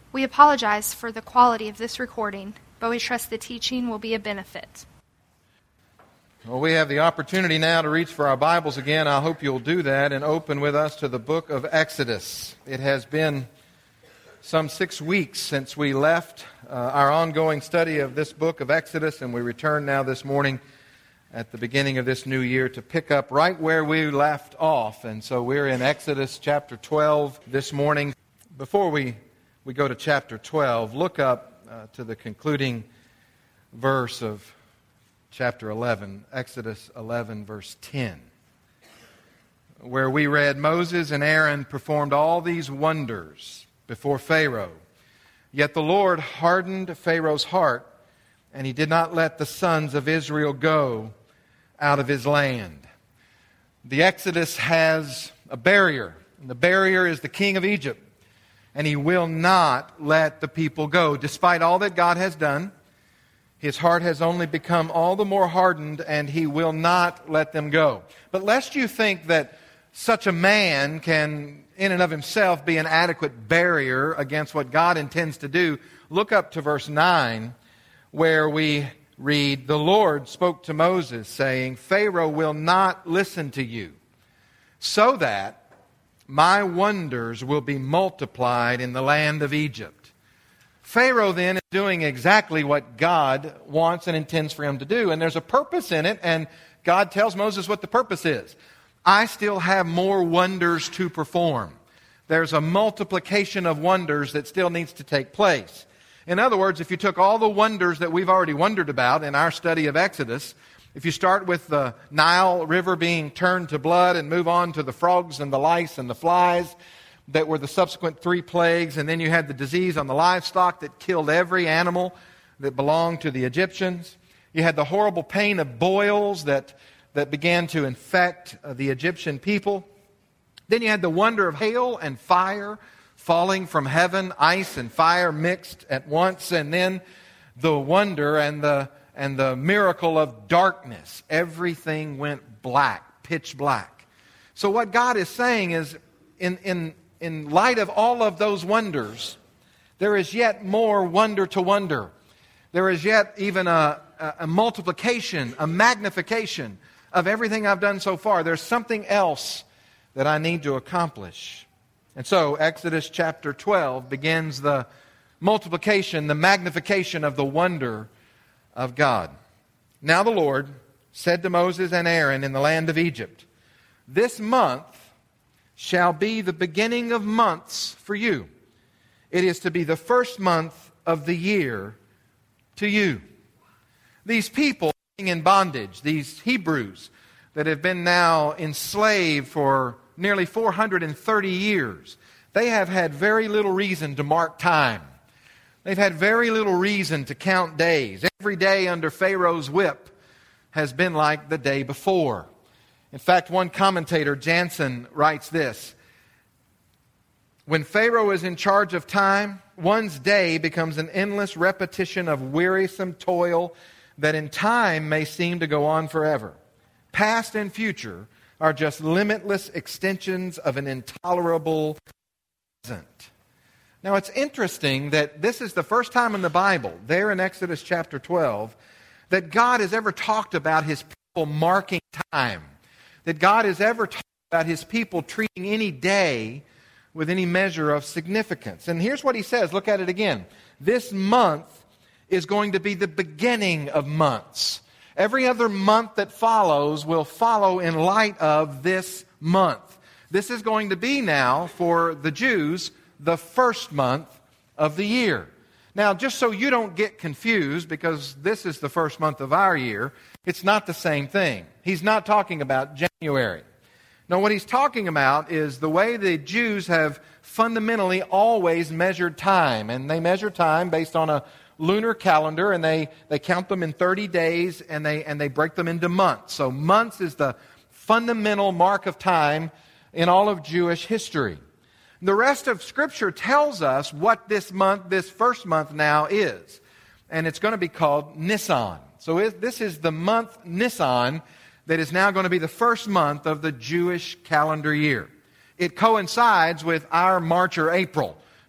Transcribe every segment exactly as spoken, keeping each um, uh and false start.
We apologize for the quality of this recording, but we trust the teaching will be a benefit. Well, we have the opportunity now to reach for our Bibles again. I hope you'll do that and open with us to the book of Exodus. It has been some six weeks since we left uh, our ongoing study of this book of Exodus, and we return now this morning at the beginning of this new year to pick up right where we left off. And so we're in Exodus chapter twelve this morning. Before we, we go to chapter twelve, look up uh, to the concluding verse of chapter eleven, Exodus eleven, verse ten, where we read, Moses and Aaron performed all these wonders before Pharaoh. Yet the Lord hardened Pharaoh's heart, and he did not let the sons of Israel go out of his land. The Exodus has a barrier, and the barrier is the king of Egypt, and he will not let the people go. Despite all that God has done, his heart has only become all the more hardened, and he will not let them go. But lest you think that such a man can, in and of himself, be an adequate barrier against what God intends to do, look up to verse nine, where we read, The Lord spoke to Moses, saying, Pharaoh will not listen to you, so that my wonders will be multiplied in the land of Egypt. Pharaoh then is doing exactly what God wants and intends for him to do, and there's a purpose in it, and God tells Moses what the purpose is. I still have more wonders to perform. There's a multiplication of wonders that still needs to take place. In other words, if you took all the wonders that we've already wondered about in our study of Exodus, if you start with the Nile River being turned to blood and move on to the frogs and the lice and the flies that were the subsequent three plagues, and then you had the disease on the livestock that killed every animal that belonged to the Egyptians. You had the horrible pain of boils that, that began to infect uh, the Egyptian people. Then you had the wonder of hail and fire falling from heaven, ice and fire mixed at once, and then the wonder and the and the miracle of darkness. Everything went black, pitch black. So what God is saying is, in, in, in light of all of those wonders, there is yet more wonder to wonder. There is yet even a, a, a multiplication, a magnification of everything I've done so far. There's something else that I need to accomplish. And so Exodus chapter twelve begins the multiplication, the magnification of the wonder of God. Now the Lord said to Moses and Aaron in the land of Egypt, This month shall be the beginning of months for you. It is to be the first month of the year to you. These people in bondage, these Hebrews that have been now enslaved for nearly four hundred thirty years, they have had very little reason to mark time. They've had very little reason to count days. Every day under Pharaoh's whip has been like the day before. In fact, one commentator, Jansen, writes this: When Pharaoh is in charge of time, one's day becomes an endless repetition of wearisome toil that in time may seem to go on forever. Past and future are just limitless extensions of an intolerable present. Now, it's interesting that this is the first time in the Bible, there in Exodus chapter twelve, that God has ever talked about His people marking time. That God has ever talked about His people treating any day with any measure of significance. And here's what He says. Look at it again. This month is going to be the beginning of months. Every other month that follows will follow in light of this month. This is going to be now, for the Jews, the first month of the year. Now, just so you don't get confused, because this is the first month of our year, it's not the same thing. He's not talking about January. No, what he's talking about is the way the Jews have fundamentally always measured time. And they measure time based on a lunar calendar, and they, they count them in thirty days, and they, and they break them into months. So months is the fundamental mark of time in all of Jewish history. The rest of Scripture tells us what this month, this first month now is. And it's going to be called Nisan. So it, this is the month Nisan that is now going to be the first month of the Jewish calendar year. It coincides with our March or April.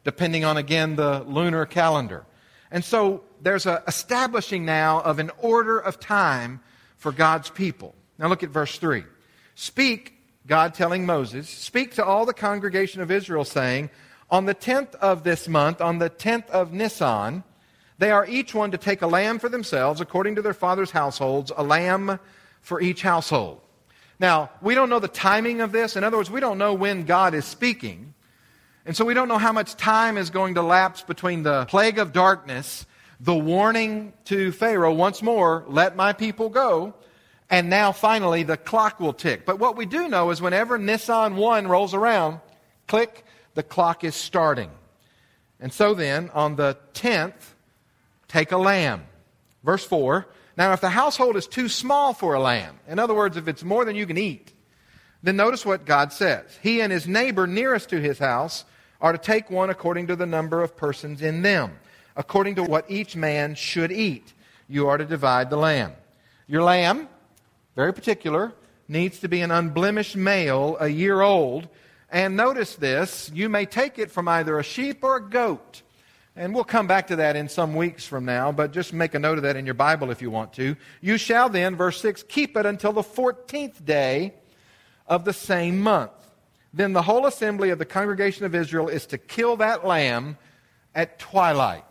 depending on, again, the lunar calendar. And so there's a establishing now of an order of time for God's people. Now look at verse three. Speak, God telling Moses, speak to all the congregation of Israel, saying, on the tenth of this month, on the tenth of Nisan, they are each one to take a lamb for themselves, according to their father's households, a lamb for each household. Now, we don't know the timing of this. In other words, we don't know when God is speaking. And so we don't know how much time is going to lapse between the plague of darkness, the warning to Pharaoh, once more, let my people go, and now finally the clock will tick. But what we do know is whenever Nisan one rolls around, click, the clock is starting. And so then, on the tenth, take a lamb. Verse four, now if the household is too small for a lamb, in other words, if it's more than you can eat, then notice what God says. He and his neighbor nearest to his house are to take one according to the number of persons in them, according to what each man should eat. You are to divide the lamb. Your lamb, very particular, needs to be an unblemished male, a year old. And notice this, you may take it from either a sheep or a goat. And we'll come back to that in some weeks from now, but just make a note of that in your Bible if you want to. You shall then, verse six, keep it until the fourteenth day of the same month. Then the whole assembly of the congregation of Israel is to kill that lamb at twilight.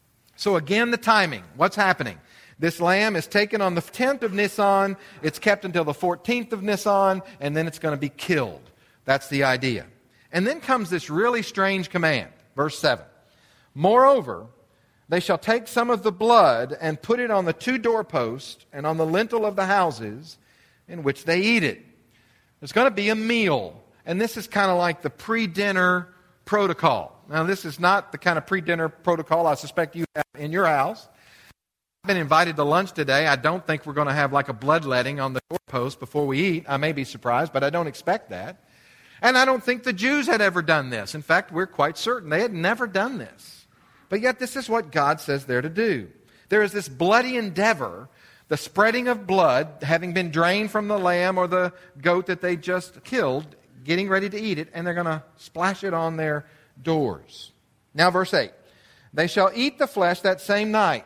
So again, the timing. What's happening? This lamb is taken on the tenth of Nisan. It's kept until the fourteenth of Nisan, and then it's going to be killed. That's the idea. And then comes this really strange command. Verse seven. Moreover, they shall take some of the blood and put it on the two doorposts and on the lintel of the houses in which they eat it. There's going to be a meal. And this is kind of like the pre-dinner protocol. Now, this is not the kind of pre-dinner protocol I suspect you have in your house. I've been invited to lunch today. I don't think we're going to have like a bloodletting on the doorpost before we eat. I may be surprised, but I don't expect that. And I don't think the Jews had ever done this. In fact, we're quite certain they had never done this. But yet this is what God says they're to do. There is this bloody endeavor, the spreading of blood, having been drained from the lamb or the goat that they just killed, getting ready to eat it, and they're going to splash it on their doors. Now verse eight. They shall eat the flesh that same night,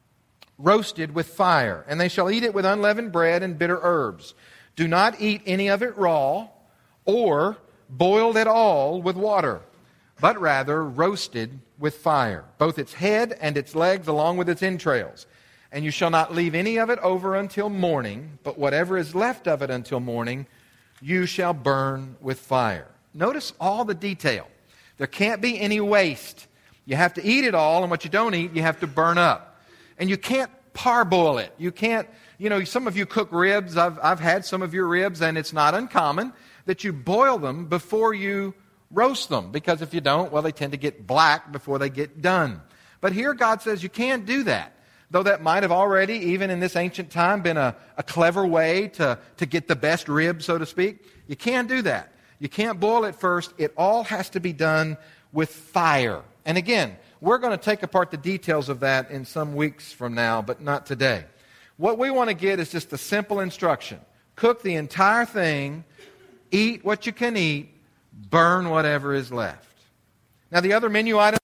roasted with fire, and they shall eat it with unleavened bread and bitter herbs. Do not eat any of it raw or boiled at all with water, but rather roasted with fire, both its head and its legs along with its entrails. And you shall not leave any of it over until morning, but whatever is left of it until morning, you shall burn with fire. Notice all the detail. There can't be any waste. You have to eat it all, and what you don't eat, you have to burn up. And you can't parboil it. You can't, you know, some of you cook ribs. I've, I've had some of your ribs, and it's not uncommon that you boil them before you roast them, because if you don't, well, they tend to get black before they get done. But here God says you can't do that. Though that might have already, even in this ancient time, been a, a clever way to, to get the best rib, so to speak. You can't do that. You can't boil it first. It all has to be done with fire. And again, we're going to take apart the details of that in some weeks from now, but not today. What we want to get is just a simple instruction. Cook the entire thing, eat what you can eat, burn whatever is left. Now the other menu item,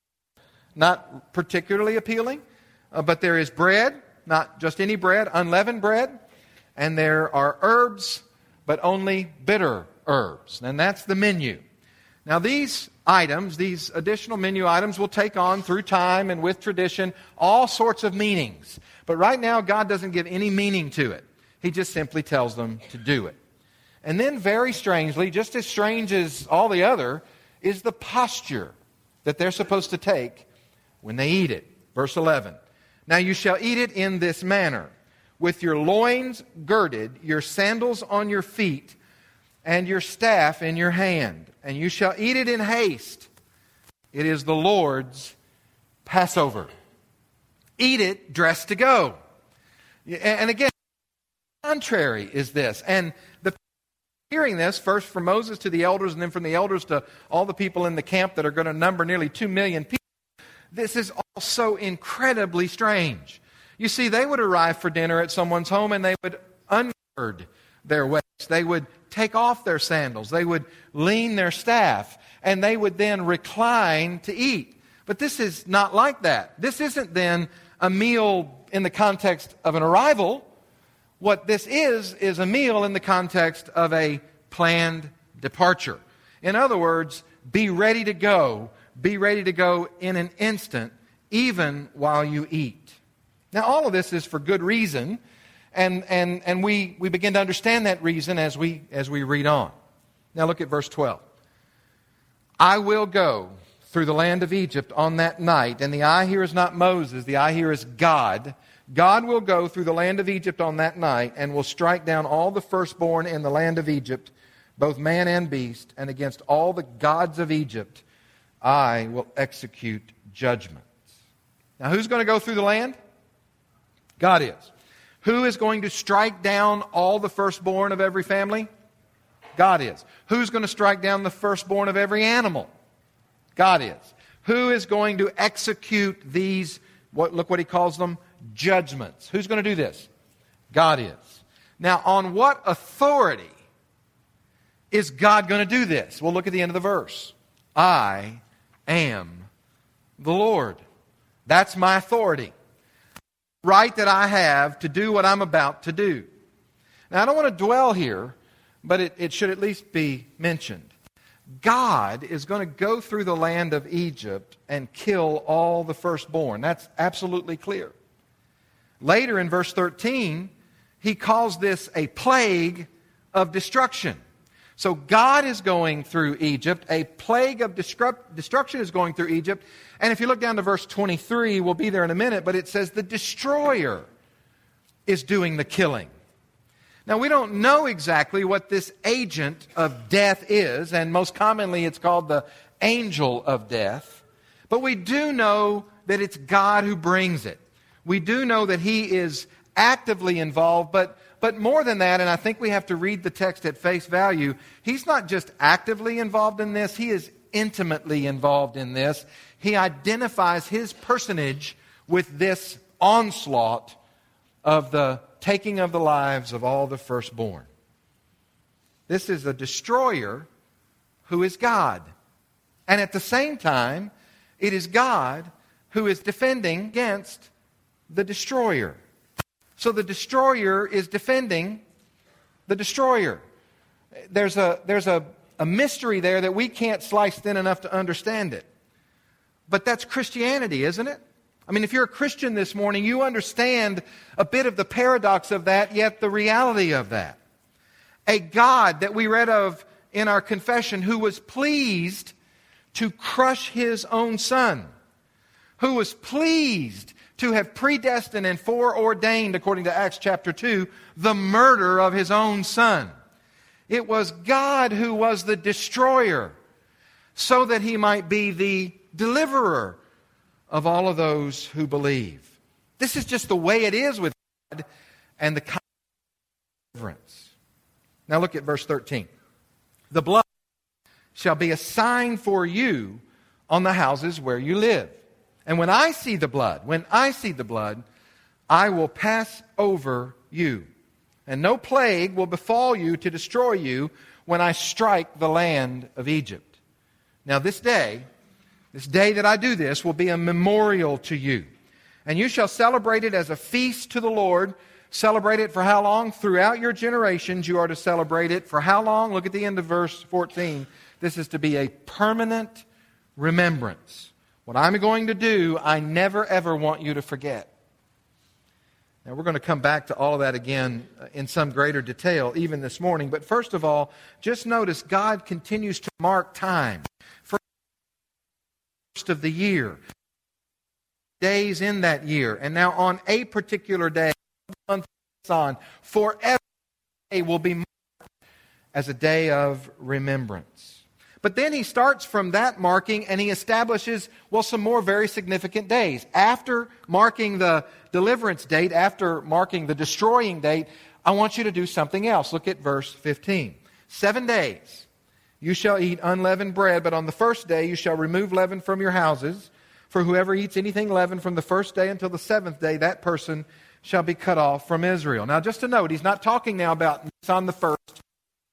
not particularly appealing, uh, but there is bread, not just any bread, unleavened bread, and there are herbs, but only bitter herbs. And that's the menu. Now these items, these additional menu items will take on through time and with tradition all sorts of meanings. But right now God doesn't give any meaning to it. He just simply tells them to do it. And then very strangely, just as strange as all the other, is the posture that they're supposed to take when they eat it. Verse eleven. Now you shall eat it in this manner, with your loins girded, your sandals on your feet, and your staff in your hand. And you shall eat it in haste. It is the Lord's Passover. Eat it dressed to go. And again, contrary is this. And the hearing this, first from Moses to the elders, and then from the elders to all the people in the camp that are going to number nearly two million people, this is all so incredibly strange. You see, they would arrive for dinner at someone's home and they would ungird their waist. They would take off their sandals. They would lean their staff, and they would then recline to eat. But this is not like that. This isn't then a meal in the context of an arrival. What this is, is a meal in the context of a planned departure. In other words, be ready to go. Be ready to go in an instant, even while you eat. Now, all of this is for good reason, and, and, and we, we begin to understand that reason as we, as we read on. Now, look at verse twelve. I will go through the land of Egypt on that night, and the I here is not Moses, the I here is God. God will go through the land of Egypt on that night and will strike down all the firstborn in the land of Egypt, both man and beast, and against all the gods of Egypt I will execute judgments. Now, who's going to go through the land? God is. Who is going to strike down all the firstborn of every family? God is. Who's going to strike down the firstborn of every animal? God is. Who is going to execute these, what, look what he calls them, judgments? Who's going to do this? God is. Now, on what authority is God going to do this? Well, look at the end of the verse. I am the Lord. That's my authority. Right that I have to do what I'm about to do. Now, I don't want to dwell here, but it, it should at least be mentioned. God is going to go through the land of Egypt and kill all the firstborn. That's absolutely clear. Later in verse thirteen, he calls this a plague of destruction. So God is going through Egypt. A plague of destruction is going through Egypt. And if you look down to verse twenty-three, we'll be there in a minute, but it says the destroyer is doing the killing. Now, we don't know exactly what this agent of death is, and most commonly it's called the angel of death. But we do know that it's God who brings it. We do know that he is actively involved, but, but more than that, and I think we have to read the text at face value, he's not just actively involved in this, he is intimately involved in this. He identifies his personage with this onslaught of the taking of the lives of all the firstborn. This is a destroyer who is God. And at the same time, it is God who is defending against the destroyer. So the destroyer is defending the destroyer. There's a, there's a, a mystery there that we can't slice thin enough to understand it. But that's Christianity, isn't it? I mean, if you're a Christian this morning, you understand a bit of the paradox of that, yet the reality of that. A God that we read of in our confession who was pleased to crush his own Son, who was pleased to have predestined and foreordained, according to Acts chapter two, the murder of his own Son. It was God who was the destroyer so that he might be the deliverer of all of those who believe. This is just the way it is with God and the kind of deliverance. Now look at verse thirteen. The blood shall be a sign for you on the houses where you live. And when I see the blood, when I see the blood, I will pass over you. And no plague will befall you to destroy you when I strike the land of Egypt. Now this day, this day that I do this will be a memorial to you. And you shall celebrate it as a feast to the Lord. Celebrate it for how long? Throughout your generations you are to celebrate it. For how long? Look at the end of verse fourteen. This is to be a permanent remembrance. What I'm going to do, I never ever want you to forget. Now we're going to come back to all of that again in some greater detail even this morning. But first of all, just notice God continues to mark time. For the first of the year, days in that year, and now on a particular day, month on, forever will be marked as a day of remembrance. But then he starts from that marking and he establishes, well, some more very significant days. After marking the deliverance date, after marking the destroying date, I want you to do something else. Look at verse fifteen. Seven days you shall eat unleavened bread, but on the first day you shall remove leaven from your houses. For whoever eats anything leavened from the first day until the seventh day, that person shall be cut off from Israel. Now just to note, he's not talking now about Nisan the first,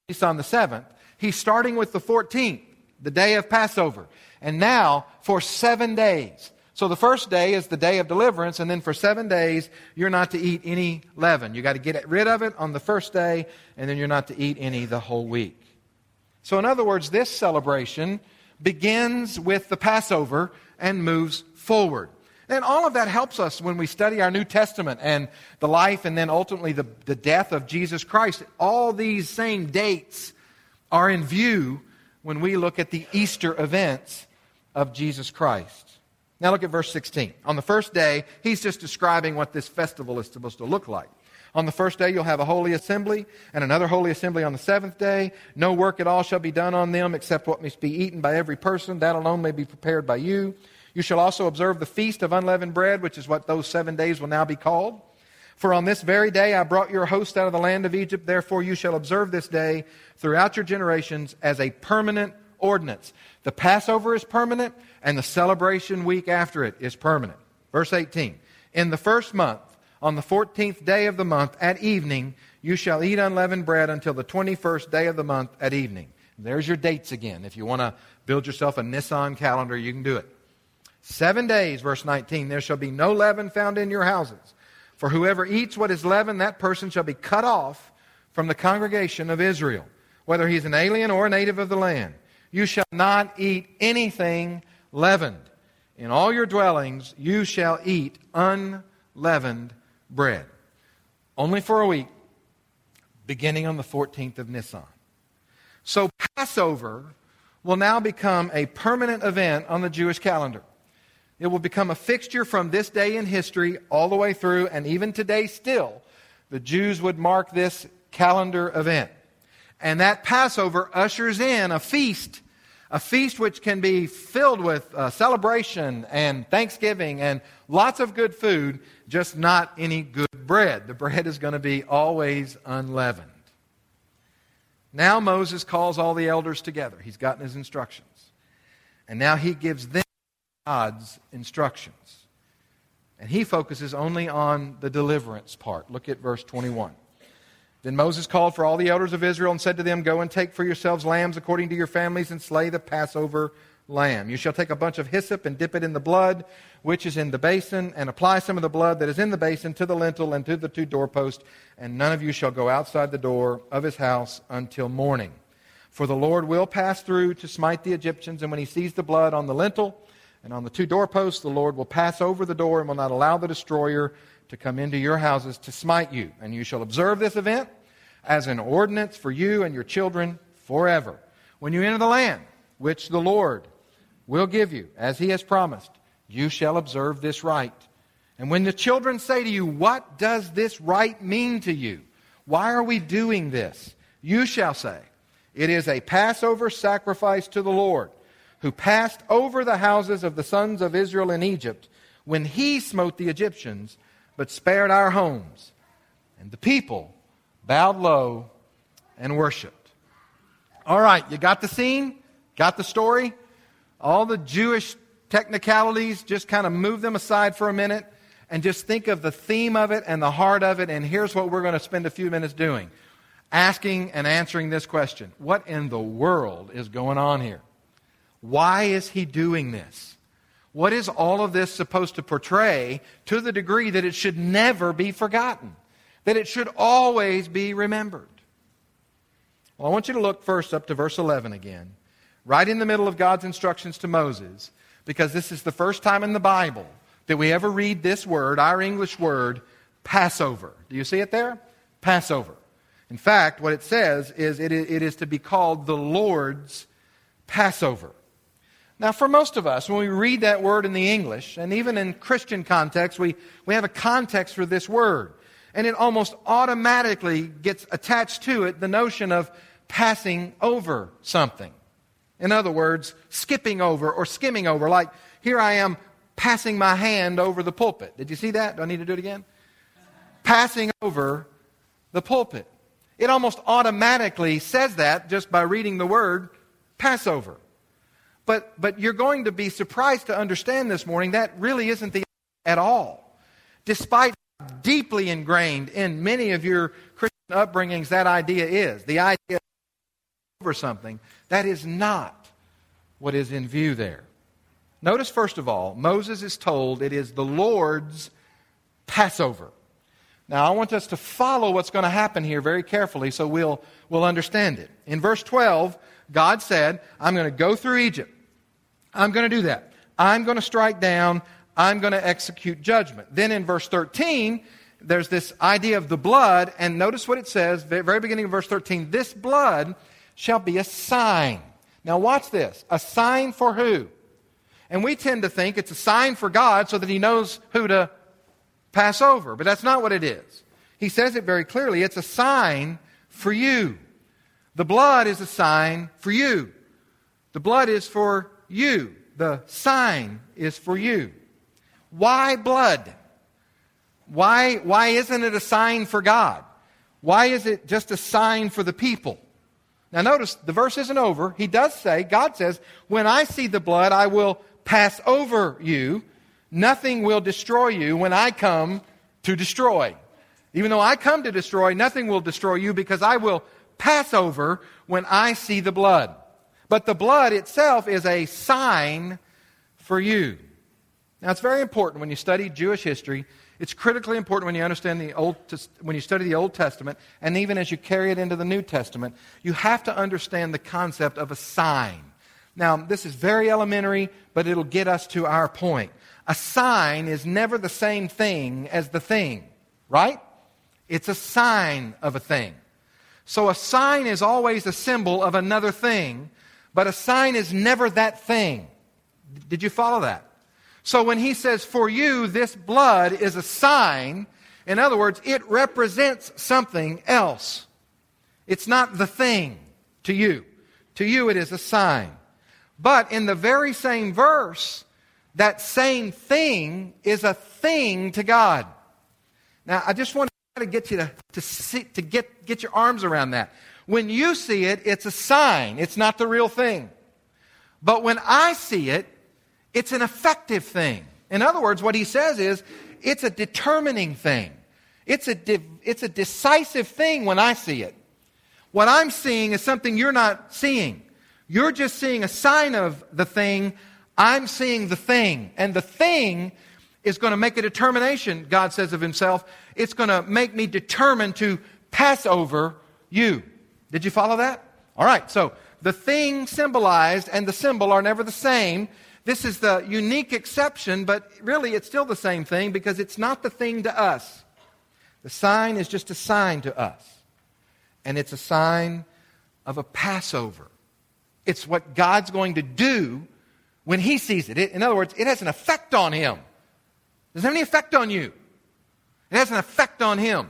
feast on the seventh. He's starting with the fourteenth, the day of Passover. And now, for seven days. So the first day is the day of deliverance, and then for seven days, you're not to eat any leaven. You got to get rid of it on the first day, and then you're not to eat any the whole week. So in other words, this celebration begins with the Passover and moves forward. And all of that helps us when we study our New Testament and the life and then ultimately the, the death of Jesus Christ. All these same dates are in view when we look at the Easter events of Jesus Christ. Now look at verse sixteen. On the first day, he's just describing what this festival is supposed to look like. On the first day, you'll have a holy assembly, and another holy assembly on the seventh day. No work at all shall be done on them, except what must be eaten by every person. That alone may be prepared by you. You shall also observe the feast of unleavened bread, which is what those seven days will now be called. For on this very day I brought your host out of the land of Egypt. Therefore you shall observe this day throughout your generations as a permanent ordinance. The Passover is permanent, and the celebration week after it is permanent. Verse eighteen. In the first month, on the fourteenth day of the month at evening, you shall eat unleavened bread until the twenty-first day of the month at evening. There's your dates again. If you want to build yourself a Nisan calendar, you can do it. Seven days, verse nineteen, there shall be no leaven found in your houses. For whoever eats what is leavened, that person shall be cut off from the congregation of Israel, whether he's an alien or a native of the land. You shall not eat anything leavened. In all your dwellings you shall eat unleavened bread. Only for a week, beginning on the fourteenth of Nisan. So Passover will now become a permanent event on the Jewish calendar. It will become a fixture from this day in history all the way through, and even today still, the Jews would mark this calendar event. And that Passover ushers in a feast, a feast which can be filled with uh, celebration and thanksgiving and lots of good food, just not any good bread. The bread is going to be always unleavened. Now Moses calls all the elders together. He's gotten his instructions. And now he gives them God's instructions. And he focuses only on the deliverance part. Look at verse twenty-one. Then Moses called for all the elders of Israel and said to them, go and take for yourselves lambs according to your families and slay the Passover lamb. You shall take a bunch of hyssop and dip it in the blood which is in the basin, and apply some of the blood that is in the basin to the lintel and to the two doorposts, and none of you shall go outside the door of his house until morning. For the Lord will pass through to smite the Egyptians, and when he sees the blood on the lintel and on the two doorposts, the Lord will pass over the door and will not allow the destroyer to come into your houses to smite you. And you shall observe this event as an ordinance for you and your children forever. When you enter the land which the Lord will give you, as he has promised, you shall observe this rite. And when the children say to you, what does this rite mean to you? Why are we doing this? You shall say, it is a Passover sacrifice to the Lord, who passed over the houses of the sons of Israel in Egypt when he smote the Egyptians, but spared our homes. And the people bowed low and worshipped. All right, you got the scene? Got the story? All the Jewish technicalities, just kind of move them aside for a minute and just think of the theme of it and the heart of it. And here's what we're going to spend a few minutes doing. Asking and answering this question. What in the world is going on here? Why is he doing this? What is all of this supposed to portray to the degree that it should never be forgotten? That it should always be remembered? Well, I want you to look first up to verse eleven again. Right in the middle of God's instructions to Moses, because this is the first time in the Bible that we ever read this word, our English word, Passover. Do you see it there? Passover. In fact, what it says is it is to be called the Lord's Passover. Now, for most of us, when we read that word in the English, and even in Christian context, we, we have a context for this word. And it almost automatically gets attached to it the notion of passing over something. In other words, skipping over or skimming over. Like, here I am passing my hand over the pulpit. Did you see that? Do I need to do it again? Passing over the pulpit. It almost automatically says that just by reading the word Passover. But but you're going to be surprised to understand this morning that really isn't the at all. Despite deeply ingrained in many of your Christian upbringings that idea is. The idea over something. That is not what is in view there. Notice, first of all, Moses is told it is the Lord's Passover. Now, I want us to follow what's going to happen here very carefully so we'll, we'll understand it. In verse twelve, God said, I'm going to go through Egypt. I'm going to do that. I'm going to strike down. I'm going to execute judgment. Then in verse thirteen, there's this idea of the blood, and notice what it says, very beginning of verse thirteen, this blood shall be a sign. Now watch this. A sign for who? And we tend to think it's a sign for God so that He knows who to pass over. But that's not what it is. He says it very clearly. It's a sign for you. The blood is a sign for you. The blood is for you. The sign is for you. Why blood? Why, why isn't it a sign for God? Why is it just a sign for the people? Now notice, the verse isn't over. He does say, God says, when I see the blood, I will pass over you. Nothing will destroy you when I come to destroy. Even though I come to destroy, nothing will destroy you because I will pass over when I see the blood. But the blood itself is a sign for you. Now it's very important when you study Jewish history. It's critically important when you understand the Old, when you study the Old Testament, and even as you carry it into the New Testament, you have to understand the concept of a sign. Now, this is very elementary, but it'll get us to our point. A sign is never the same thing as the thing, right? It's a sign of a thing. So a sign is always a symbol of another thing, but a sign is never that thing. Did you follow that? So when he says, for you, this blood is a sign, in other words, it represents something else. It's not the thing to you. To you, it is a sign. But in the very same verse, that same thing is a thing to God. Now, I just want to get you to, to, see, to get, get your arms around that. When you see it, it's a sign. It's not the real thing. But when I see it, it's an effective thing. In other words, what he says is, it's a determining thing. It's a, de- it's a decisive thing when I see it. What I'm seeing is something you're not seeing. You're just seeing a sign of the thing. I'm seeing the thing. And the thing is going to make a determination, God says of himself. It's going to make me determined to pass over you. Did you follow that? All right, so the thing symbolized and the symbol are never the same. This is the unique exception, but really it's still the same thing because it's not the thing to us. The sign is just a sign to us. And it's a sign of a Passover. It's what God's going to do when He sees it. it. In other words, it has an effect on Him. It doesn't have any effect on you. It has an effect on Him.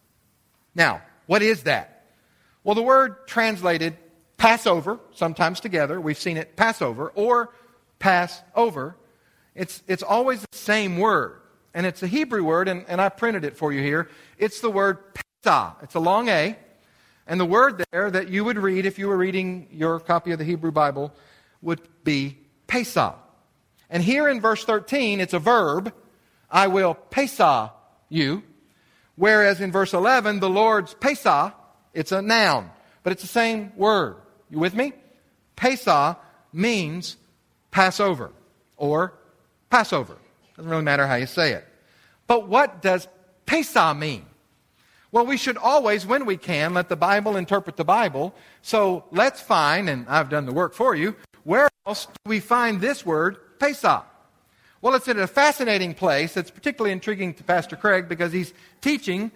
Now, what is that? Well, the word translated Passover, sometimes together, we've seen it Passover, or pass over, it's, it's always the same word. And it's a Hebrew word, and, and I printed it for you here. It's the word Pesah. It's a long A. And the word there that you would read if you were reading your copy of the Hebrew Bible would be Pesah. And here in verse thirteen, it's a verb. I will Pesah you. Whereas in verse eleven, the Lord's Pesah, it's a noun. But it's the same word. You with me? Pesah means Passover or Passover. Doesn't really matter how you say it. But what does Pesah mean? Well, we should always, when we can, let the Bible interpret the Bible. So let's find, and I've done the work for you, where else do we find this word, Pesah? Well, it's in a fascinating place. It's particularly intriguing to Pastor Craig because he's teaching,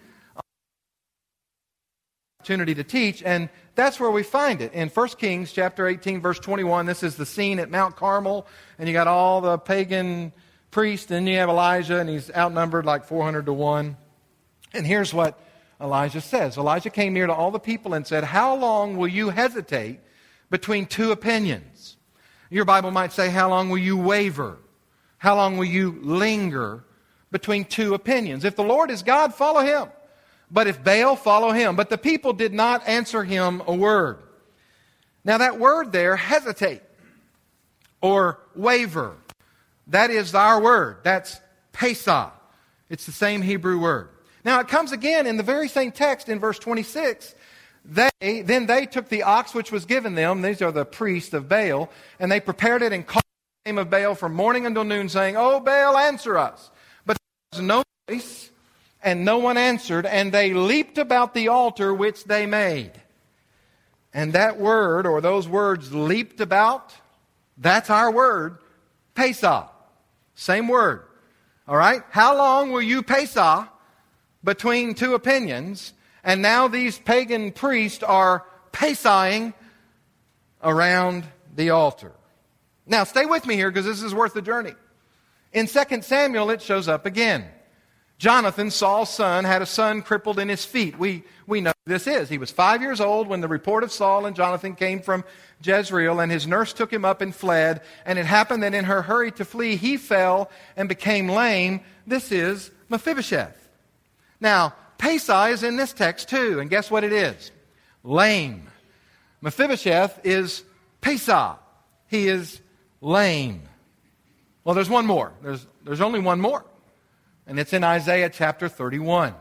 opportunity to teach, and that's where we find it. In First Kings chapter eighteen, verse twenty-one, this is the scene at Mount Carmel, and you got all the pagan priests, and you have Elijah, and he's outnumbered like four hundred to one. And here's what Elijah says. Elijah came near to all the people and said, how long will you hesitate between two opinions? Your Bible might say, how long will you waver? How long will you linger between two opinions? If the Lord is God, follow Him. But if Baal, follow him. But the people did not answer him a word. Now that word there, hesitate or waver, that is our word. That's Pesah. It's the same Hebrew word. Now it comes again in the very same text in verse twenty-six. They then they took the ox which was given them, these are the priests of Baal, and they prepared it and called the name of Baal from morning until noon, saying, "O Baal, answer us." But there was no voice, and no one answered, and they leaped about the altar which they made. And that word, or those words, leaped about, that's our word, Pesah. Same word. All right? How long will you Pesah between two opinions? And now these pagan priests are Pesahing around the altar. Now, stay with me here because this is worth the journey. In Second Samuel, it shows up again. Jonathan, Saul's son, had a son crippled in his feet. We, we know who this is. He was five years old when the report of Saul and Jonathan came from Jezreel, and his nurse took him up and fled. And it happened that in her hurry to flee, he fell and became lame. This is Mephibosheth. Now, Pesah is in this text too, and guess what it is? Lame. Mephibosheth is Pesah. He is lame. Well, there's one more. There's, there's only one more. And it's in Isaiah chapter thirty-one.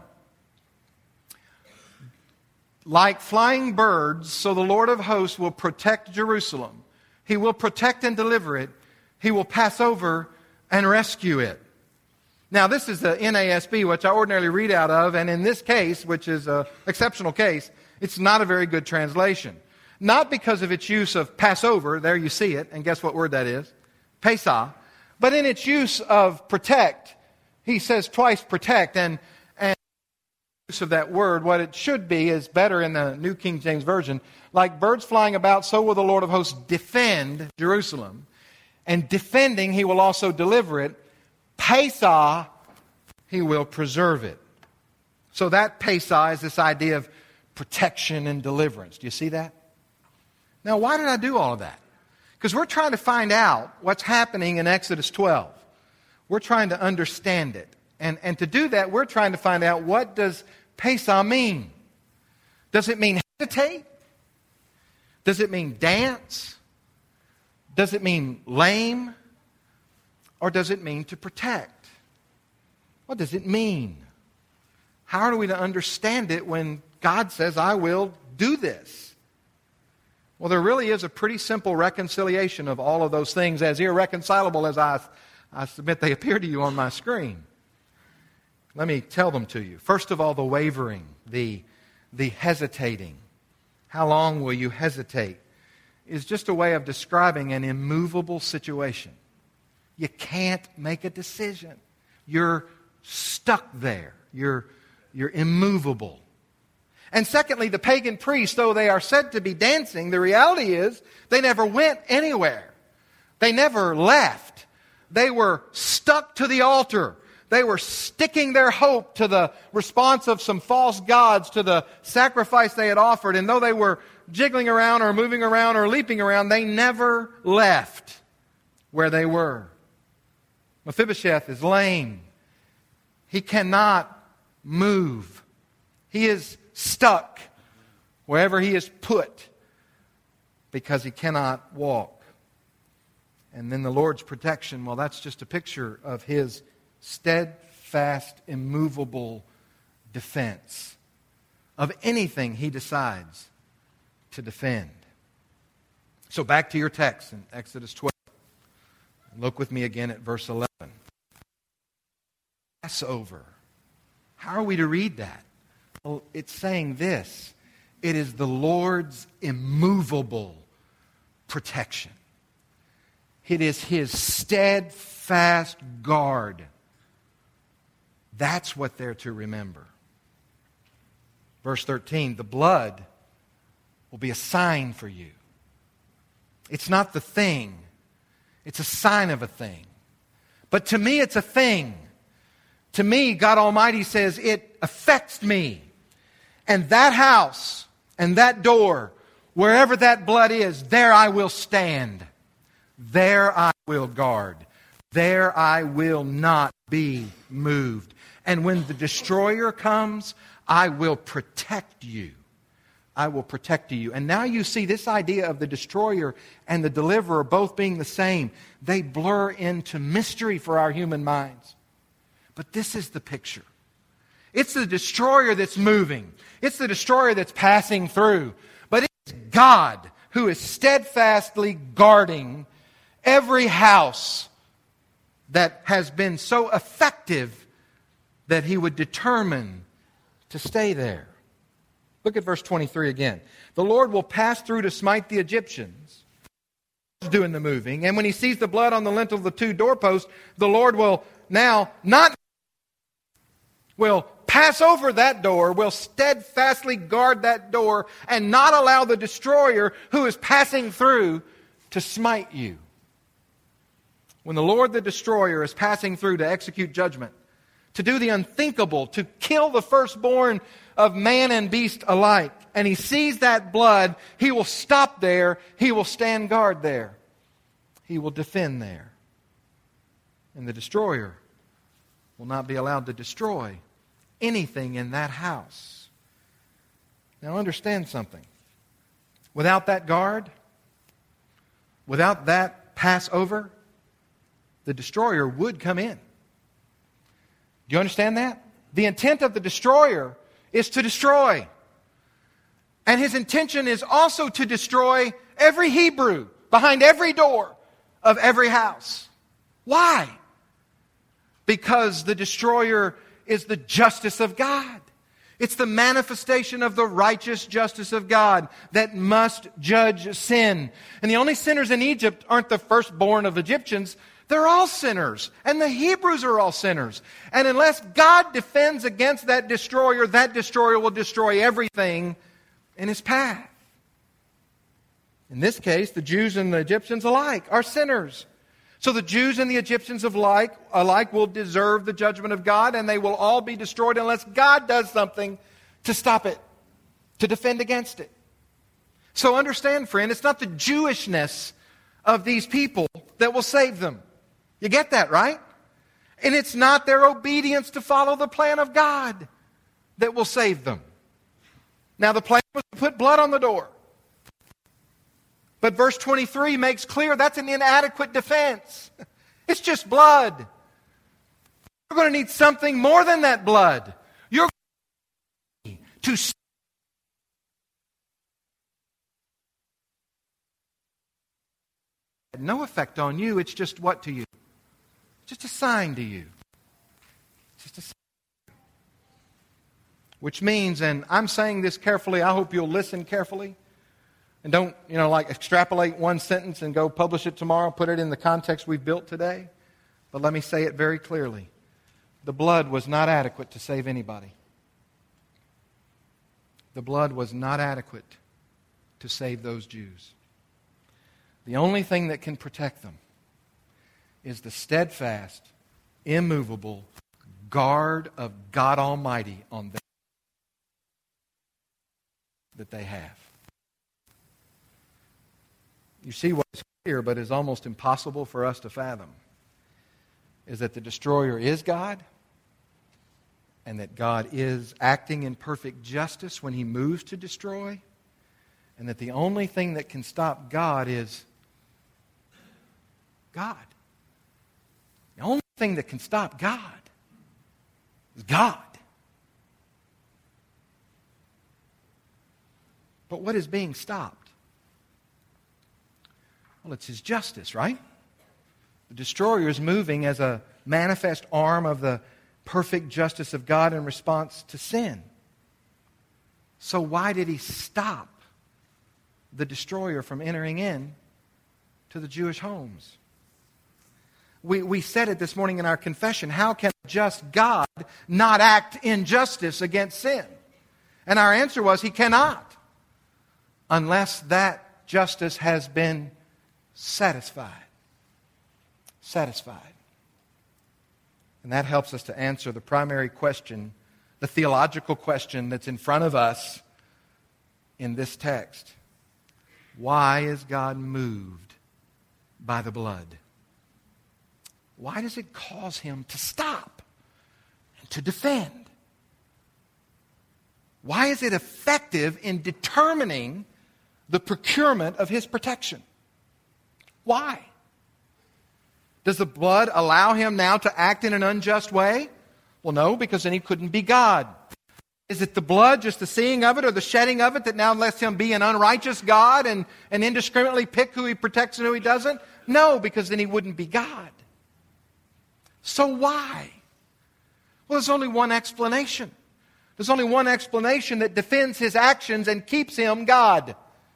Like flying birds, so the Lord of hosts will protect Jerusalem. He will protect and deliver it. He will pass over and rescue it. Now, this is the N A S B, which I ordinarily read out of, and in this case, which is an exceptional case, it's not a very good translation. Not because of its use of Passover, there you see it, and guess what word that is? Pesah. But in its use of protect. He says twice protect, and, and use of that word, what it should be is better in the New King James Version. Like birds flying about, so will the Lord of hosts defend Jerusalem. And defending, He will also deliver it. Pesah, He will preserve it. So that Pesah is this idea of protection and deliverance. Do you see that? Now, why did I do all of that? Because we're trying to find out what's happening in Exodus twelve. We're trying to understand it. And, and to do that, we're trying to find out, what does Pesah mean? Does it mean hesitate? Does it mean dance? Does it mean lame? Or does it mean to protect? What does it mean? How are we to understand it when God says, I will do this? Well, there really is a pretty simple reconciliation of all of those things, as irreconcilable as I I submit they appear to you on my screen. Let me tell them to you. First of all, the wavering, the, the hesitating. How long will you hesitate? Is just a way of describing an immovable situation. You can't make a decision. You're stuck there. You're, you're immovable. And secondly, the pagan priests, though they are said to be dancing, the reality is they never went anywhere. They never left. They were stuck to the altar. They were sticking their hope to the response of some false gods, to the sacrifice they had offered. And though they were jiggling around or moving around or leaping around, they never left where they were. Mephibosheth is lame. He cannot move. He is stuck wherever he is put because he cannot walk. And then the Lord's protection, well, that's just a picture of His steadfast, immovable defense of anything He decides to defend. So back to your text in Exodus twelve. Look with me again at verse eleven. Passover. How are we to read that? Well, it's saying this. It is the Lord's immovable protection. It is His steadfast guard. That's what they're to remember. Verse thirteen, the blood will be a sign for you. It's not the thing. It's a sign of a thing. But to me, it's a thing. To me, God Almighty says, it affects me. And that house and that door, wherever that blood is, there I will stand. There I will guard. There I will not be moved. And when the destroyer comes, I will protect you. I will protect you. And now you see this idea of the destroyer and the deliverer both being the same. They blur into mystery for our human minds. But this is the picture. It's the destroyer that's moving. It's the destroyer that's passing through. But it's God who is steadfastly guarding every house that has been so effective that He would determine to stay there. Look at verse twenty-three again. The Lord will pass through to smite the Egyptians, doing the moving. And when He sees the blood on the lintel of the two doorposts, the Lord will now not will pass over that door, will steadfastly guard that door, and not allow the destroyer who is passing through to smite you. When the Lord the destroyer is passing through to execute judgment, to do the unthinkable, to kill the firstborn of man and beast alike, and He sees that blood, He will stop there, He will stand guard there, He will defend there. And the destroyer will not be allowed to destroy anything in that house. Now understand something. Without that guard, without that Passover, the destroyer would come in. Do you understand that? The intent of the destroyer is to destroy. And his intention is also to destroy every Hebrew behind every door of every house. Why? Because the destroyer is the justice of God. It's the manifestation of the righteous justice of God that must judge sin. And the only sinners in Egypt aren't the firstborn of Egyptians. They're all sinners. And the Hebrews are all sinners. And unless God defends against that destroyer, that destroyer will destroy everything in his path. In this case, the Jews and the Egyptians alike are sinners. So the Jews and the Egyptians alike, alike will deserve the judgment of God, and they will all be destroyed unless God does something to stop it, to defend against it. So understand, friend, it's not the Jewishness of these people that will save them. You get that, right? And it's not their obedience to follow the plan of God that will save them. Now the plan was to put blood on the door. But verse twenty-three makes clear that's an inadequate defense. It's just blood. You're going to need something more than that blood. You're going to need to no effect on you. It's just what to you? Just a sign to you. Just a sign. Which means, and I'm saying this carefully, I hope you'll listen carefully. And don't, you know, like extrapolate one sentence and go publish it tomorrow, put it in the context we've built today. But let me say it very clearly. The blood was not adequate to save anybody. The blood was not adequate to save those Jews. The only thing that can protect them is the steadfast, immovable guard of God Almighty on them that they have. You see what is clear, but is almost impossible for us to fathom, is that the destroyer is God, and that God is acting in perfect justice when He moves to destroy, and that the only thing that can stop God is God. The only thing that can stop God is God. But what is being stopped? Well, it's His justice, right? The destroyer is moving as a manifest arm of the perfect justice of God in response to sin. So why did He stop the destroyer from entering in to the Jewish homes? We, we said it this morning in our confession. How can a just God not act in justice against sin? And our answer was He cannot, unless that justice has been satisfied. Satisfied. And that helps us to answer the primary question, the theological question that's in front of us in this text. Why is God moved by the blood? Why does it cause Him to stop and to defend? Why is it effective in determining the procurement of His protection? Why? Does the blood allow Him now to act in an unjust way? Well, no, because then he couldn't be God. Is it the blood, just the seeing of it, or the shedding of it that now lets him be an unrighteous God and, and indiscriminately pick who he protects and who he doesn't? No, because then he wouldn't be God. So why? Well, there's only one explanation. There's only one explanation that defends his actions and keeps him God.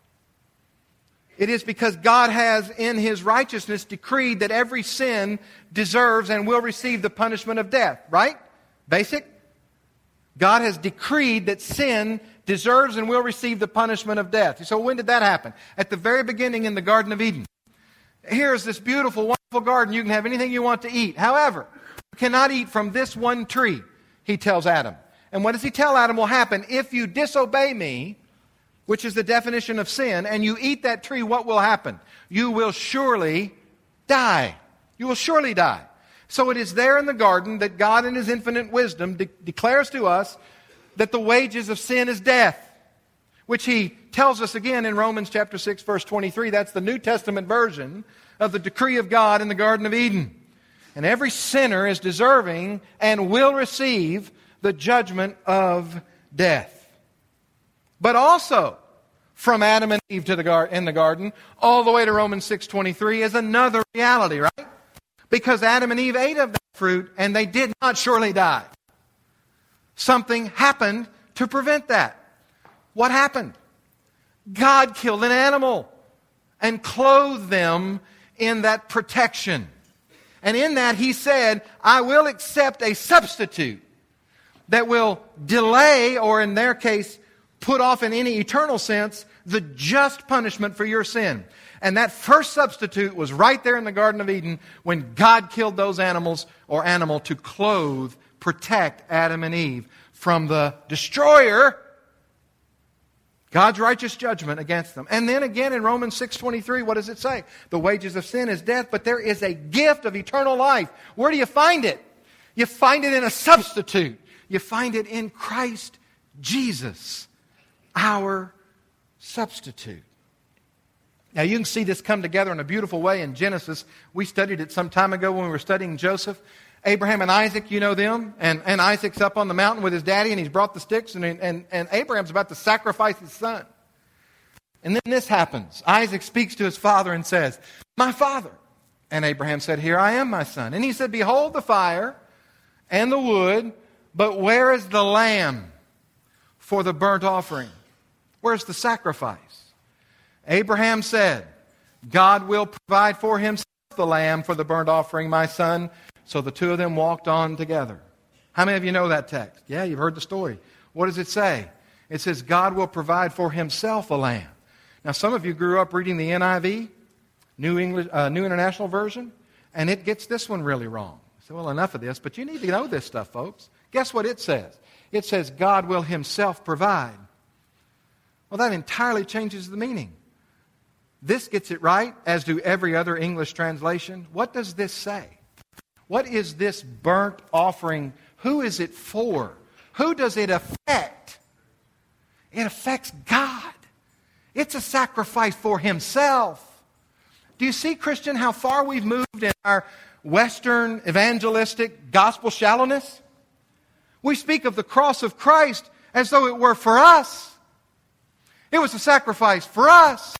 It is because God has in his righteousness decreed that every sin deserves and will receive the punishment of death, right? Basic. God has decreed that sin deserves and will receive the punishment of death. So when did that happen? At the very beginning in the Garden of Eden. Here's this beautiful, wonderful garden. You can have anything you want to eat. However, you cannot eat from this one tree, he tells Adam. And what does he tell Adam will happen? If you disobey me, which is the definition of sin, and you eat that tree, what will happen? You will surely die. You will surely die. So it is there in the garden that God in his infinite wisdom de- declares to us that the wages of sin is death, which he tells us again in Romans chapter six, verse twenty-three. That's the New Testament version of the decree of God in the Garden of Eden. And every sinner is deserving and will receive the judgment of death. But also, from Adam and Eve to the gar- in the garden, all the way to Romans six twenty-three is another reality, right? Because Adam and Eve ate of that fruit and they did not surely die. Something happened to prevent that. What happened? God killed an animal and clothed them in that protection. And in that he said, I will accept a substitute that will delay, or in their case, put off in any eternal sense, the just punishment for your sin. And that first substitute was right there in the Garden of Eden when God killed those animals or animal to clothe, protect Adam and Eve from the destroyer, God's righteous judgment against them. And then again in Romans six twenty-three, what does it say? The wages of sin is death, but there is a gift of eternal life. Where do you find it? You find it in a substitute. You find it in Christ Jesus, our substitute. Now you can see this come together in a beautiful way in Genesis. We studied it some time ago when we were studying Joseph. Abraham and Isaac, you know them. And, and Isaac's up on the mountain with his daddy and he's brought the sticks and, and, and Abraham's about to sacrifice his son. And then this happens. Isaac speaks to his father and says, my father. And Abraham said, here I am, my son. And he said, behold the fire and the wood, but where is the lamb for the burnt offering? Where's the sacrifice? Abraham said, God will provide for himself the lamb for the burnt offering, my son. So the two of them walked on together. How many of you know that text? Yeah, you've heard the story. What does it say? It says, God will provide for himself a lamb. Now, some of you grew up reading the N I V, New English, uh, New International Version, and it gets this one really wrong. So, well, enough of this, but you need to know this stuff, folks. Guess what it says? It says, God will himself provide. Well, that entirely changes the meaning. This gets it right, as do every other English translation. What does this say? What is this burnt offering? Who is it for? Who does it affect? It affects God. It's a sacrifice for himself. Do you see, Christian, how far we've moved in our Western evangelistic gospel shallowness? We speak of the cross of Christ as though it were for us. It was a sacrifice for us.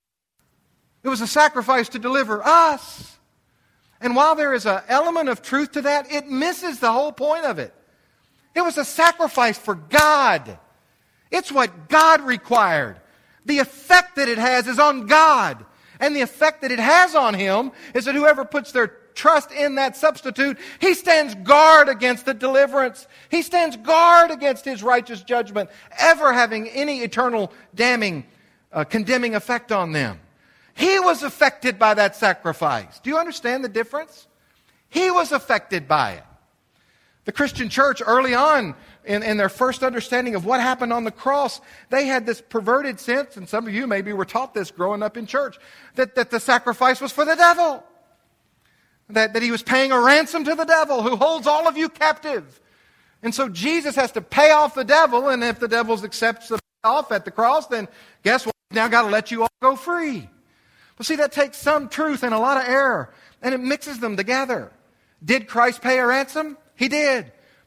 It was a sacrifice to deliver us. And while there is an element of truth to that, it misses the whole point of it. It was a sacrifice for God. It's what God required. The effect that it has is on God. And the effect that it has on him is that whoever puts their trust in that substitute, he stands guard against the deliverance. He stands guard against his righteous judgment, ever having any eternal damning, uh, condemning effect on them. He was affected by that sacrifice. Do you understand the difference? He was affected by it. The Christian church early on, in, in their first understanding of what happened on the cross, they had this perverted sense, and some of you maybe were taught this growing up in church, that, that the sacrifice was for the devil. That, that he was paying a ransom to the devil who holds all of you captive. And so Jesus has to pay off the devil, and if the devil accepts the off at the cross, then guess what? He's now got to let you all go free. But see, that takes some truth and a lot of error, and it mixes them together. Did Christ pay a ransom? He did.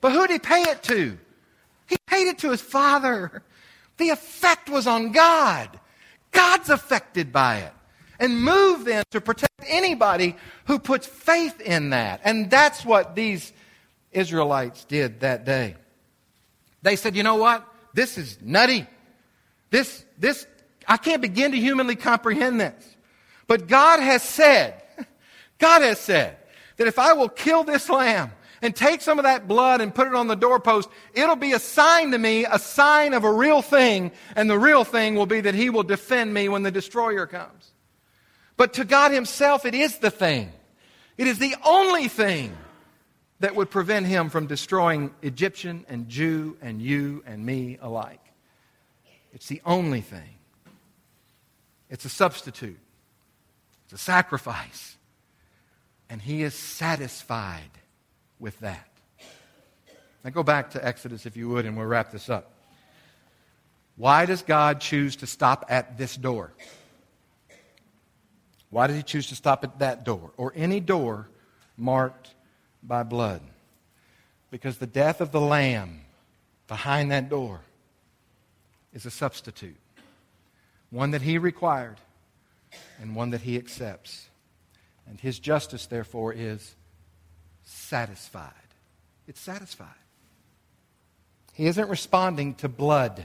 But who did he pay it to? He paid it to his Father. The effect was on God. God's affected by it. And moved then to protect anybody who puts faith in that. And that's what these Israelites did that day. They said, you know what? This is nutty. This, this, I can't begin to humanly comprehend this. But God has said, God has said that if I will kill this lamb and take some of that blood and put it on the doorpost, it'll be a sign to me, a sign of a real thing. And the real thing will be that He will defend me when the destroyer comes. But to God Himself, it is the thing. It is the only thing that would prevent Him from destroying Egyptian and Jew and you and me alike. It's the only thing. It's a substitute. It's a sacrifice. And He is satisfied with that. Now go back to Exodus if you would, and we'll wrap this up. Why does God choose to stop at this door? Why did He choose to stop at that door or any door marked by blood? Because the death of the lamb behind that door is a substitute. One that He required and one that He accepts. And His justice, therefore, is satisfied. It's satisfied. He isn't responding to blood.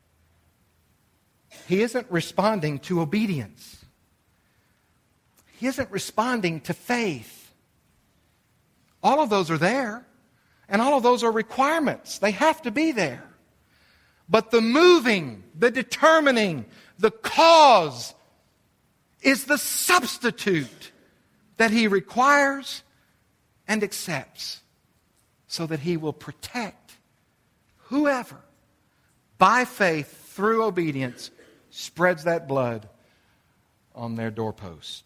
He isn't responding to obedience. He isn't responding to faith. All of those are there, and all of those are requirements. They have to be there. But the moving, the determining, the cause is the substitute that He requires and accepts so that He will protect whoever, by faith, through obedience, spreads that blood on their doorpost.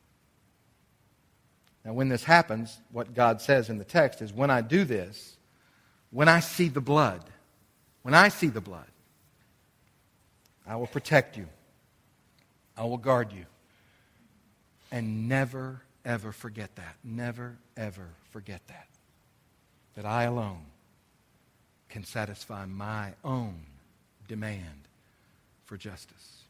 Now, when this happens, what God says in the text is, when I do this, when I see the blood, when I see the blood, I will protect you. I will guard you. And never, ever forget that. Never, ever forget that. That I alone can satisfy my own demand for justice.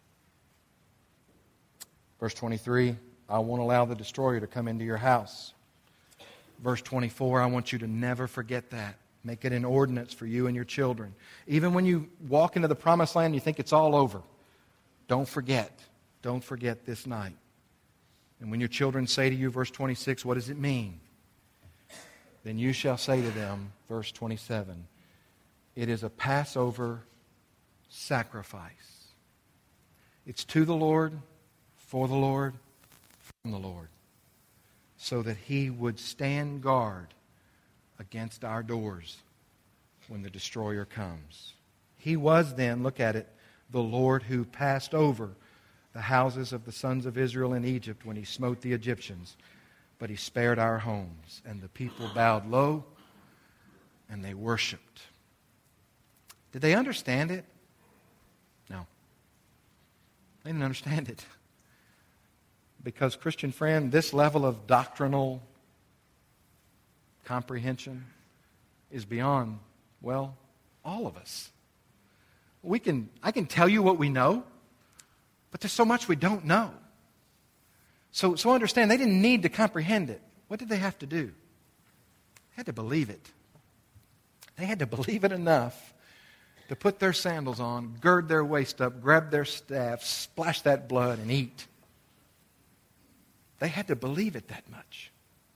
Verse twenty-three, I won't allow the destroyer to come into your house. Verse twenty-four, I want you to never forget that. Make it an ordinance for you and your children. Even when you walk into the promised land, you think it's all over. Don't forget. Don't forget this night. And when your children say to you, verse twenty-six, what does it mean? Then you shall say to them, verse twenty-seven, it is a Passover sacrifice. It's to the Lord, for the Lord, from the Lord, so that He would stand guard against our doors when the destroyer comes. He was then, look at it, the Lord who passed over the houses of the sons of Israel in Egypt when He smote the Egyptians, but He spared our homes. And the people bowed low and they worshiped. Did they understand it? No. They didn't understand it. Because, Christian friend, this level of doctrinal comprehension is beyond, well, all of us. We can, I can tell you what we know, but there's so much we don't know. So, so understand, they didn't need to comprehend it. What did they have to do? They had to believe it. They had to believe it enough to put their sandals on, gird their waist up, grab their staff, splash that blood, and eat. They had to believe it that much.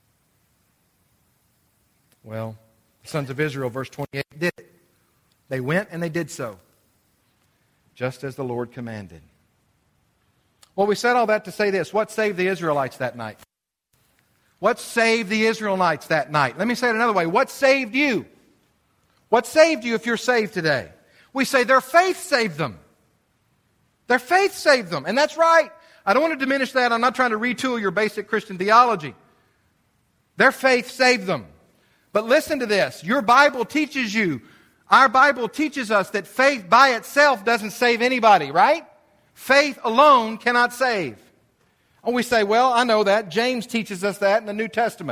Well, the sons of Israel, verse twenty-eight, did it. They went and they did so, just as the Lord commanded. Well, we said all that to say this. What saved the Israelites that night? What saved the Israelites that night? Let me say it another way. What saved you? What saved you if you're saved today? We say their faith saved them. Their faith saved them. And that's right. I don't want to diminish that. I'm not trying to retool your basic Christian theology. Their faith saved them. But listen to this. Your Bible teaches you, our Bible teaches us that faith by itself doesn't save anybody, right? Faith alone cannot save. And we say, well, I know that. James teaches us that in the New Testament.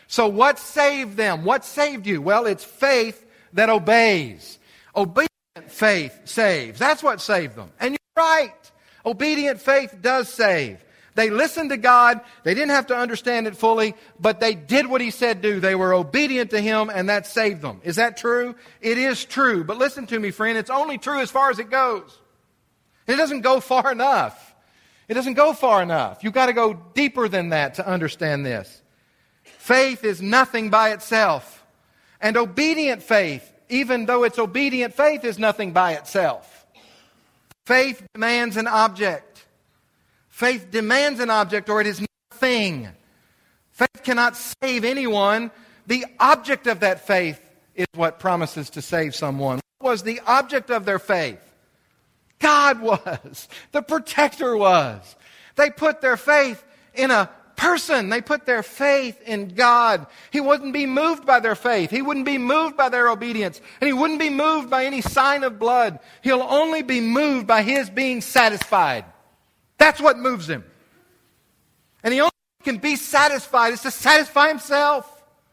So what saved them? What saved you? Well, it's faith that obeys. Obedient faith saves. That's what saved them. And you're right. Obedient faith does save. They listened to God. They didn't have to understand it fully, but they did what He said do. They were obedient to Him, and that saved them. Is that true? It is true. But listen to me, friend. It's only true as far as it goes. It doesn't go far enough. It doesn't go far enough. You've got to go deeper than that to understand this. Faith is nothing by itself. And obedient faith, even though it's obedient faith, is nothing by itself. Faith demands an object. Faith demands an object, or it is nothing. Faith cannot save anyone. The object of that faith is what promises to save someone. What was the object of their faith? God was. The protector was. They put their faith in a person. They put their faith in God. He wouldn't be moved by their faith. He wouldn't be moved by their obedience. And He wouldn't be moved by any sign of blood. He'll only be moved by His being satisfied. That's what moves Him. And the only way He can be satisfied is to satisfy Himself.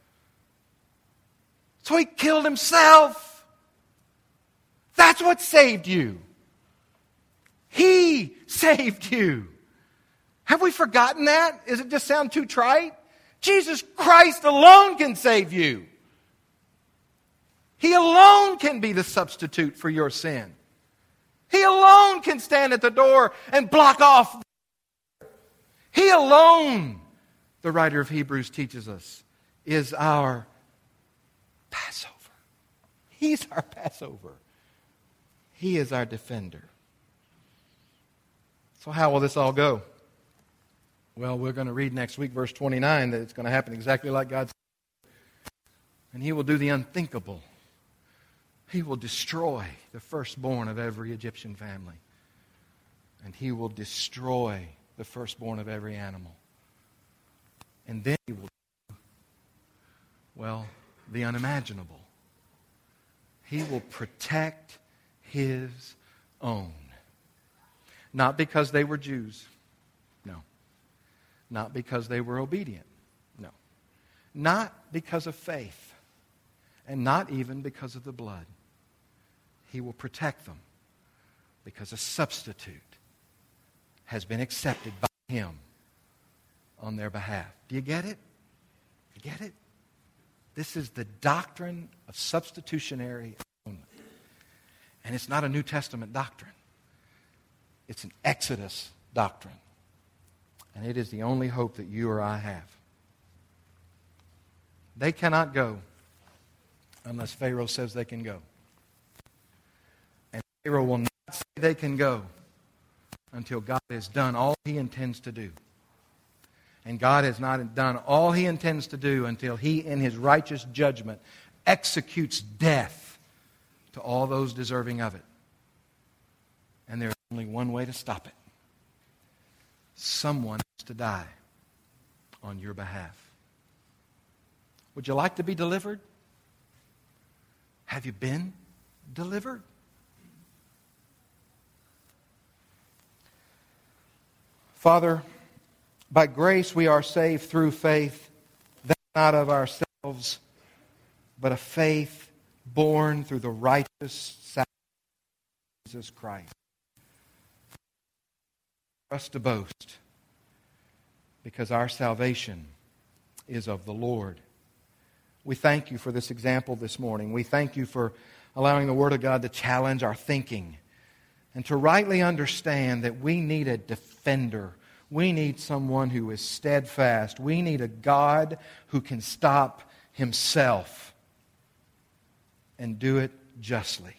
So He killed Himself. That's what saved you. He saved you. Have we forgotten that? Does it just sound too trite? Jesus Christ alone can save you. He alone can be the substitute for your sin. He alone can stand at the door and block off. He alone, the writer of Hebrews teaches us, is our Passover. He's our Passover. He is our defender. So how will this all go? Well, we're going to read next week, verse twenty-nine, that it's going to happen exactly like God said. And He will do the unthinkable. He will destroy the firstborn of every Egyptian family. And He will destroy the firstborn of every animal. And then He will do, well, the unimaginable. He will protect His own. Not because they were Jews. No. Not because they were obedient. No. Not because of faith. And not even because of the blood. He will protect them because a substitute has been accepted by Him on their behalf. Do you get it? You get it? This is the doctrine of substitutionary atonement. And it's not a New Testament doctrine. It's an Exodus doctrine. And it is the only hope that you or I have. They cannot go unless Pharaoh says they can go. And Pharaoh will not say they can go until God has done all He intends to do. And God has not done all He intends to do until He, in His righteous judgment, executes death to all those deserving of it. And there's only one way to stop it. Someone has to die on your behalf. Would you like to be delivered? Have you been delivered? Father, by grace we are saved through faith, that not of ourselves, but a faith born through the righteous sacrifice of Jesus Christ. For us to boast, because our salvation is of the Lord. We thank You for this example this morning. We thank You for allowing the Word of God to challenge our thinking and to rightly understand that we need a defender. We need someone who is steadfast. We need a God who can stop Himself and do it justly.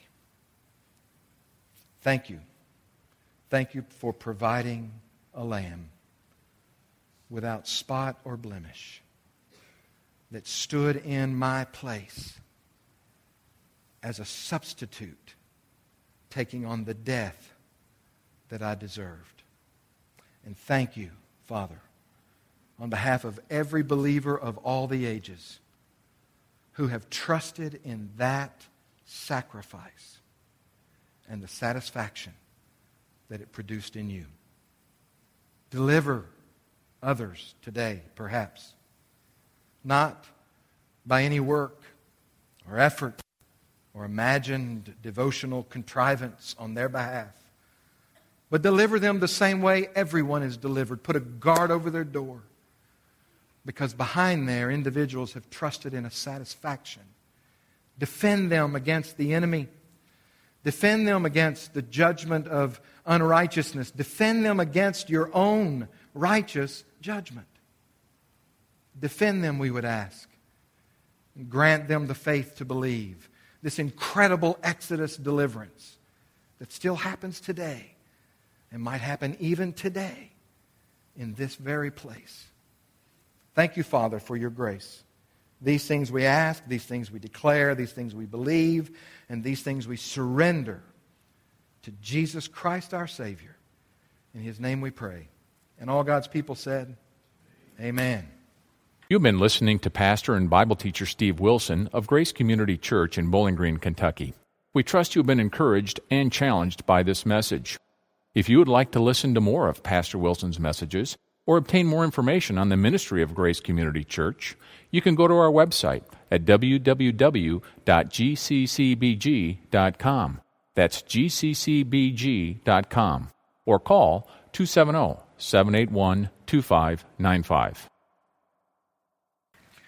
Thank You. Thank You for providing a lamb without spot or blemish that stood in my place as a substitute, taking on the death that I deserved. And thank You, Father, on behalf of every believer of all the ages who have trusted in that sacrifice and the satisfaction that it produced in You. Deliver others today, perhaps, not by any work or effort or imagined devotional contrivance on their behalf, but deliver them the same way everyone is delivered. Put a guard over their door, because behind there, individuals have trusted in a satisfaction. Defend them against the enemy. Defend them against the judgment of unrighteousness. Defend them against your own righteous judgment. Defend them, we would ask. Grant them the faith to believe this incredible Exodus deliverance that still happens today and might happen even today in this very place. Thank you, Father, for your grace. These things we ask, these things we declare, these things we believe, and these things we surrender to Jesus Christ our Savior. In His name we pray. And all God's people said, Amen. You've been listening to Pastor and Bible teacher Steve Wilson of Grace Community Church in Bowling Green, Kentucky. We trust you've been encouraged and challenged by this message. If you would like to listen to more of Pastor Wilson's messages or obtain more information on the ministry of Grace Community Church, you can go to our website at w w w dot g c c b g dot com. That's g c c b g dot com. Or call two seven zero, seven eight one, two five nine five.